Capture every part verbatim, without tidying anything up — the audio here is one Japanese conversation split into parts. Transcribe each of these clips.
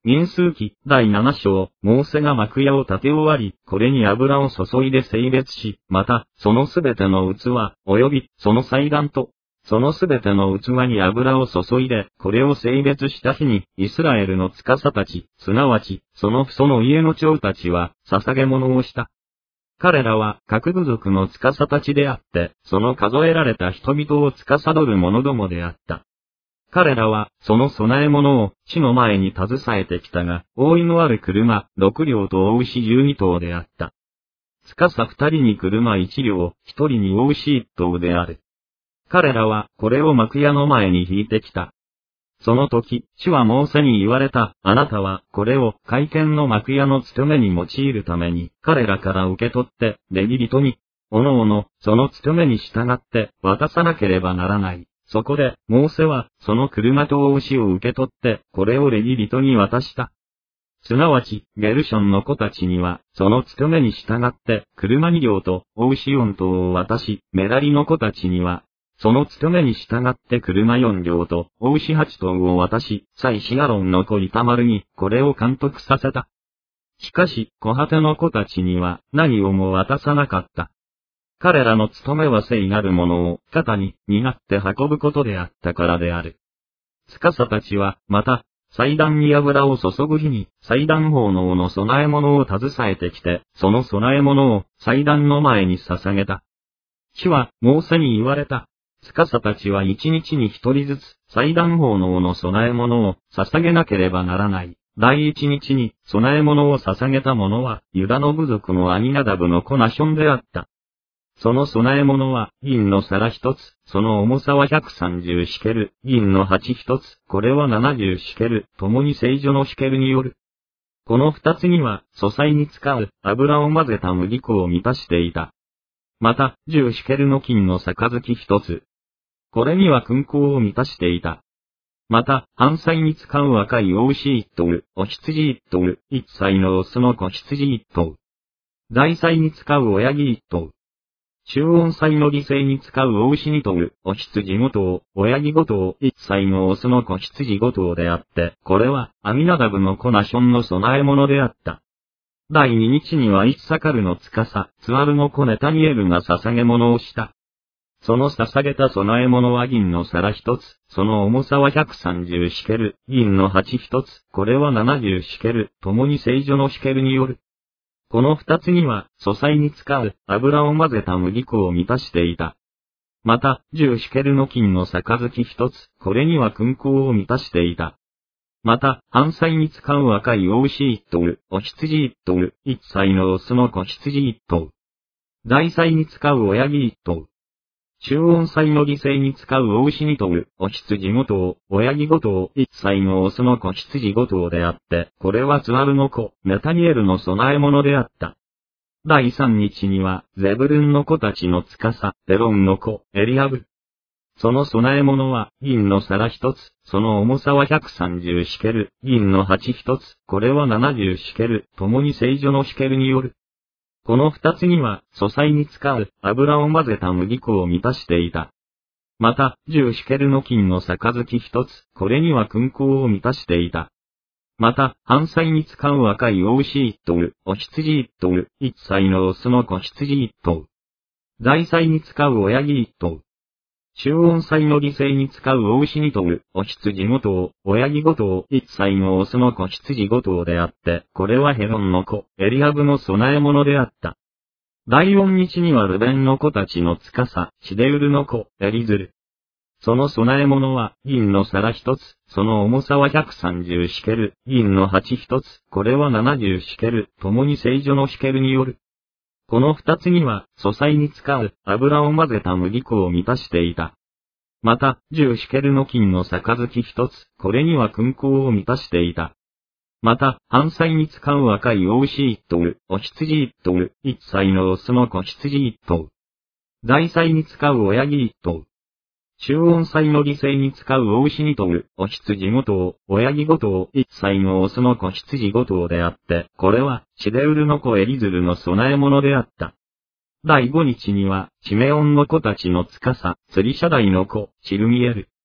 民数記第七章、モーセが幕屋を建て終わり、これに油を注いで整列し、また、そのすべての器、及び、その祭壇と、そのすべての器に油を注いで、これを整列した日に、イスラエルの司たち、すなわち、その父祖の家の長たちは、捧げ物をした。彼らは、各部族の司たちであって、その数えられた人々を司る者どもであった。彼らは、その供え物を、地の前に携えてきたが、覆いのある車、六両と大牛十二頭であった。司二人に車一両、一人に大牛一頭である。彼らは、これを幕屋の前に引いてきた。その時、主はモーセに言われた。あなたは、これを、会見の幕屋の務めに用いるために、彼らから受け取って、レビ人に、おのおの、その務めに従って、渡さなければならない。そこで、モーセは、その車と大牛を受け取って、これをレビ人に渡した。すなわち、ゲルションの子たちには、その務めに従って、車二両と、大牛四頭を渡し、メラリの子たちには、その務めに従って車四両と、大牛八頭を渡し、祭司アロンの子イタマルに、これを監督させた。しかし、コハテの子たちには、何をも渡さなかった。彼らの務めは聖なるものを肩に担って運ぶことであったからである。司たちは、また、祭壇に油を注ぐ日に、祭壇奉納の供え物を携えてきて、その供え物を祭壇の前に捧げた。主は、モーセに言われた。司たちは一日に一人ずつ、祭壇奉納の供え物を捧げなければならない。第一日に、供え物を捧げた者は、ユダの部族のアミナダブの子ナションであった。その供え物は、銀の皿一つ、その重さはひゃくさんじゅうシケル、銀の鉢一つ、これはななじゅうシケル、共に聖女のシケルによる。この二つには、素祭に使う、油を混ぜた麦粉を満たしていた。また、じゅうシケルの金の杯一つ。これには勲功を満たしていた。また、燔祭に使う赤い大牛一頭、お羊一頭、一歳のオスの子羊一頭。大祭に使う親木一頭。中音祭の犠牲に使う大牛二頭、お羊五頭、親木五頭、一歳のオスの子羊五頭であって、これは、アミナダブの子ナションの供え物であった。第二日にはイッサカルの司、ツアルの子ネタニエルが捧げ物をした。その捧げた供え物は銀の皿一つ、その重さはひゃくさんじゅうシケル、銀の鉢一つ、これはななじゅうシケル、共に聖女のシケルによる。この二つには、素祭に使う、油を混ぜた麦粉を満たしていた。また、じゅうシケルの金の杯一つ、これには勲功を満たしていた。また、燔祭に使う赤い大牛一頭、お羊一頭、一歳のオスの子羊一頭。大祭に使う親木一頭。中音祭の犠牲に使う大牛二頭、お羊五頭、親木五頭、一歳のオスの子羊五頭であって、これはツアルの子、ネタニエルの供え物であった。第三日には、ゼブルンの子たちの司、デロンの子、エリアブ。その供え物は、銀の皿一つ、その重さはひゃくさんじゅうシケル、銀の鉢一つ、これはななじゅうシケル、共に聖女のシケルによる。この二つには、素祭に使う、油を混ぜた麦粉を満たしていた。また、じゅうシケルの金の杯一つ、これには勲功を満たしていた。また、燔祭に使う赤い大牛一頭、お羊一頭、一歳のオスの子羊一頭。大祭に使う親木一頭。中音祭の犠牲に使う大牛二頭、お羊五頭、親木五頭、一歳のオスの子羊五頭であって、これはヘロンの子、エリアブの供え物であった。第四日にはルベンの子たちの司、シデウルの子、エリズル。その供え物は、銀の皿一つ、その重さはひゃくさんじゅうシケル、銀の鉢一つ、これはななじゅうシケル、共に聖女のシケルによる。この二つには、素祭に使う、油を混ぜた麦粉を満たしていた。また、じゅうシケルの金の杯一つ、これには勲功を満たしていた。また、燔祭に使う赤い大牛一頭、お羊一頭、一歳のオスの子羊一頭。大祭に使う親木一頭。中音祭の犠牲に使う大牛二頭、お羊五頭、親木五頭、一歳のオスの子羊五頭であって、これは、シデウルの子エリズルの供え物であった。第五日には、シメオンの子たちの司、ツリシャダイの子、シルミエル。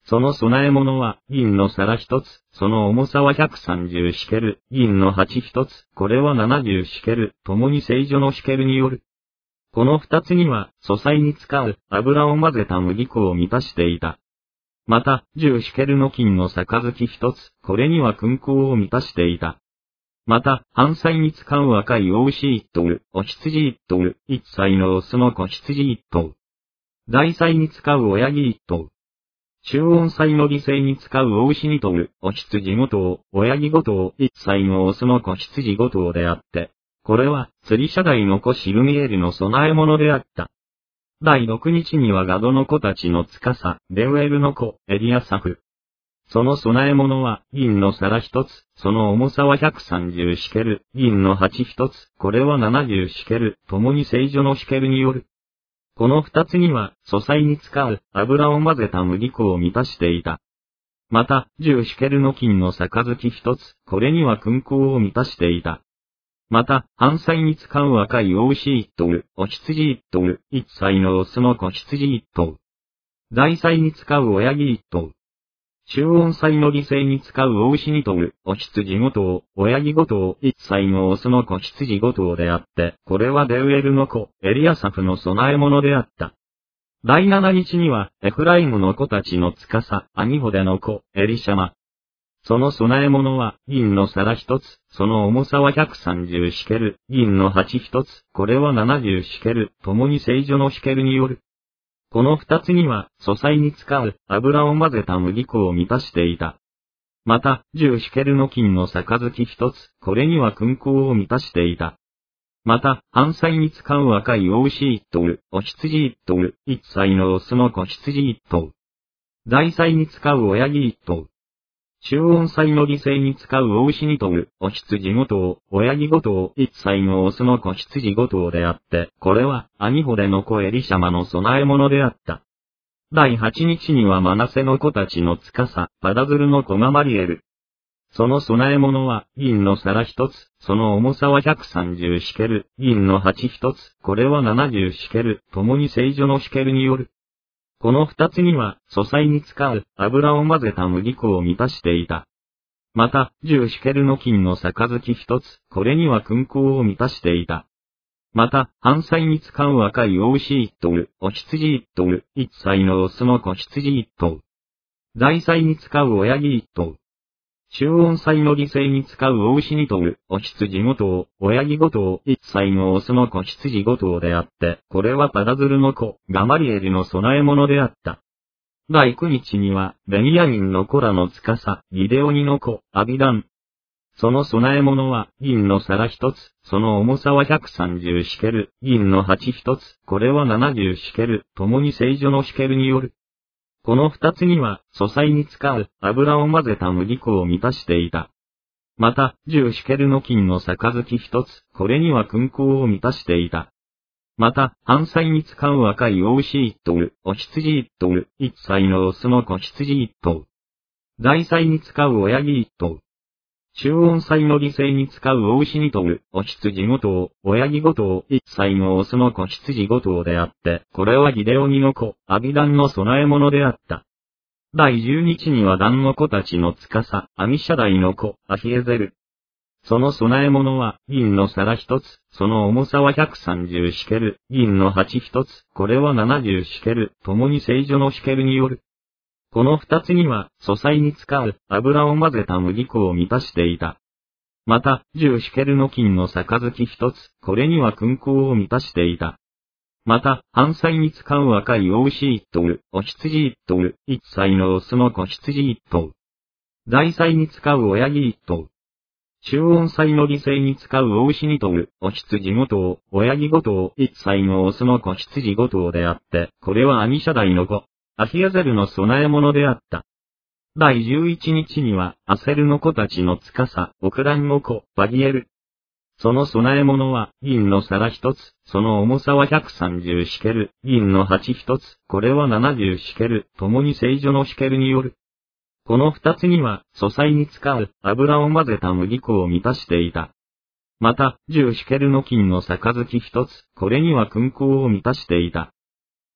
その供え物は、銀の皿一つ、その重さはひゃくさんじゅうシケル、銀の鉢一つ、これはななじゅうシケル、共に聖女のシケルによる。この二つには、素祭に使う、油を混ぜた麦粉を満たしていた。また、じゅうシケルの金の杯一つ、これには燻香を満たしていた。また、飯祭に使う赤い大牛一頭、お羊一頭、一歳のオスの子羊一頭。大祭に使う親木一頭。中音祭の犠牲に使う大牛二頭、お羊五頭、親木五頭、一歳のオスの子羊五頭であって、これは、釣り社代の子シルミエルの供え物であった。第六日にはガドの子たちの司、レウエルの子、エリアサフ。その供え物は、銀の皿一つ、その重さはひゃくさんじゅうシケル、銀の鉢一つ、これはななじゅうシケル、共に聖女のシケルによる。この二つには、素祭に使う、油を混ぜた麦粉を満たしていた。また、じゅうシケルの金の杯一つ、これには燻香を満たしていた。また、飯祭に使う赤い大牛一頭、お羊一頭、一歳のオスの子羊一頭。大祭に使う親木一頭。中音祭の犠牲に使う大牛二頭、お羊五頭、親木五頭、一歳のオスの子羊五頭であって、これはデウエルの子、エリアサフの供え物であった。第七日には、エフライムの子たちの司、アニホデの子、エリシャマ。その供え物は、銀の皿一つ、その重さはひゃくさんじゅうシケル、銀の鉢一つ、これはななじゅうシケル、共に聖女のシケルによる。この二つには、素祭に使う、油を混ぜた麦粉を満たしていた。また、じゅうシケルの金の杯一つ、これには燻香を満たしていた。また、飯祭に使う赤い大牛一頭、お羊一頭、一歳のオスの子羊一頭。大祭に使う親木一頭。中音祭の犠牲に使う大牛二頭、お羊五頭、親木五頭、一歳のオスの子羊五頭であって、これは、アニホデの子エリシャマの供え物であった。第八日にはマナセの子たちの司、パダズルの子ガマリエル。その供え物は、銀の皿一つ、その重さはひゃくさんじゅうシケル、銀の鉢一つ、これはななじゅうシケル、共に聖女のシケルによる。この二つには、素祭に使う、油を混ぜた麦粉を満たしていた。また、じゅうシケルの金の杯一つ、これには燻香を満たしていた。また、飯祭に使う赤い大牛一頭、お羊一頭、一歳のオスの子羊一頭。大祭に使う親木一頭。中音祭の犠牲に使う大牛二頭、お羊五頭、親木五頭、一歳のオスの子羊五頭であって、これはパダズルの子、ガマリエルの供え物であった。第九日には、ベニヤミンの子らの司、ギデオニの子、アビダン。その供え物は、銀の皿一つ、その重さはひゃくさんじゅうシケル、銀の鉢一つ、これはななじゅうシケル、共に聖女のシケルによる。この二つには、素祭に使う、油を混ぜた麦粉を満たしていた。また、じゅうシケルの金の杯一つ、これには燻香を満たしていた。また、飯祭に使う赤い大牛一頭、お羊一頭、一歳のオスの子羊一頭。大祭に使う親木一頭。中音祭の犠牲に使う大牛二頭、お羊五頭、親木五頭、一歳のオスの子羊五頭であって、これはギデオニの子、アビダンの供え物であった。第十日にはダンの子たちの司、アミシャダイの子、アヒエゼル。その供え物は、銀の皿一つ、その重さはひゃくさんじゅうシケル、銀の鉢一つ、これはななじゅうシケル、共に聖女のシケルによる。この二つには、素祭に使う、油を混ぜた麦粉を満たしていた。また、じゅうシケルの金の杯一つ、これには燻香を満たしていた。また、飯祭に使う赤い大牛一頭、お羊一頭、一歳のオスの子羊一頭。大祭に使う親木一頭。中音祭の犠牲に使う大牛二頭、お羊五頭、親木五頭、一歳のオスの子羊五頭であって、これはアミシャダイの子、アヒエゼルの供え物であった。第十一日には、アセルの子たちの司、オクランの子、バギエル。その供え物は、銀の皿一つ、その重さはひゃくさんじゅうシケル、銀の鉢一つ、これはななじゅうシケル、共に聖女のシケルによる。この二つには、素祭に使う、油を混ぜた麦粉を満たしていた。また、じゅうシケルの金の杯一つ、これには燻香を満たしていた。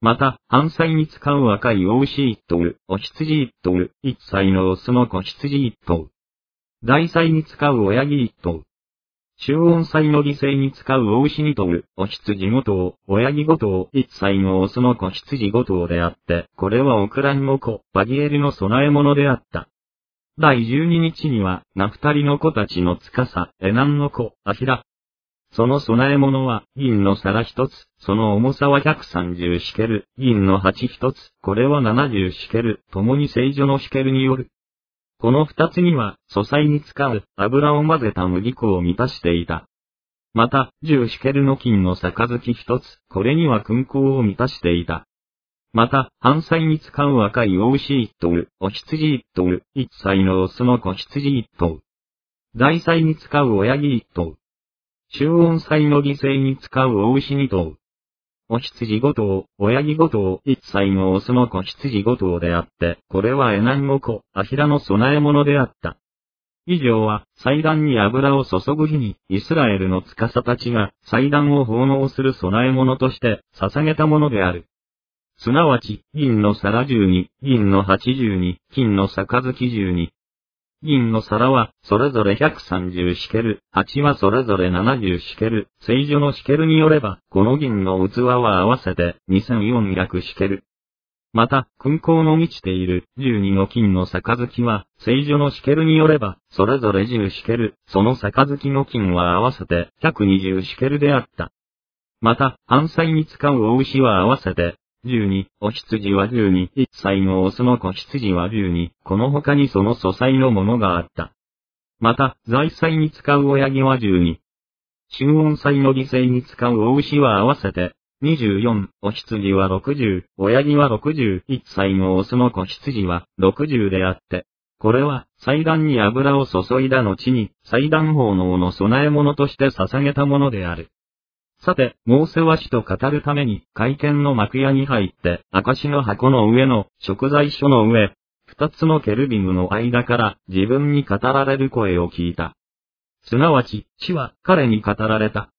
また、反祭に使う赤い子牛一頭、お羊一頭、一歳のオスの子羊一頭。大祭に使う親木一頭。終音祭の犠牲に使う子牛二頭、お羊五頭、親木五頭、一歳のオスの子羊五頭であって、これはオクランの子、バギエルの供え物であった。第十二日には、ナフタリの子たちの司、エナンの子、アヒラ。その供え物は、銀の皿一つ、その重さはひゃくさんじゅうシケル、銀の鉢一つ、これはななじゅうシケル、共に聖女のシケルによる。この二つには、素祭に使う、油を混ぜた麦粉を満たしていた。また、じゅうシケルの金の杯一つ、これには燻香を満たしていた。また、反祭に使う赤い子牛一頭、お羊一頭、一歳のオスの子羊一頭。大祭に使う親木一頭。終音祭の犠牲に使う子牛二頭。お羊五頭、親木五頭、一歳のオスの子羊五頭であって、これはエナンの子、アヒラの供え物であった。以上は、祭壇に油を注ぐ日に、イスラエルの司たちが、祭壇を奉納する供え物として、捧げたものである。すなわち、銀の皿十二、銀の鉢十二、金の杯十二。銀の皿は、それぞれひゃくさんじゅうシケル、鉢はそれぞれななじゅうシケル、聖女のシケルによれば、この銀の器は合わせてにせんよんひゃくシケル。また、燻香の満ちているじゅうにの金の杯は、聖女のシケルによれば、それぞれじゅうシケル、その杯の金は合わせてひゃくにじゅうシケルであった。また、反祭に使う子牛は合わせて、じゅうに、お羊はじゅうに、一歳のオスの子羊はじゅうに、この他にその素祭のものがあった。また、財祭に使う親木はじゅうに。終音祭の犠牲に使う子牛は合わせて、にじゅうよん、お羊はろくじゅう、親木はろくじゅう、一歳のオスの子羊はろくじゅうであって、これは、祭壇に油を注いだ後に、祭壇奉納の供え物として捧げたものである。さて、モーセは死と語るために、会見の幕屋に入って、証の箱の上の、贖罪書の上、二つのケルビムの間から、自分に語られる声を聞いた。すなわち、死は彼に語られた。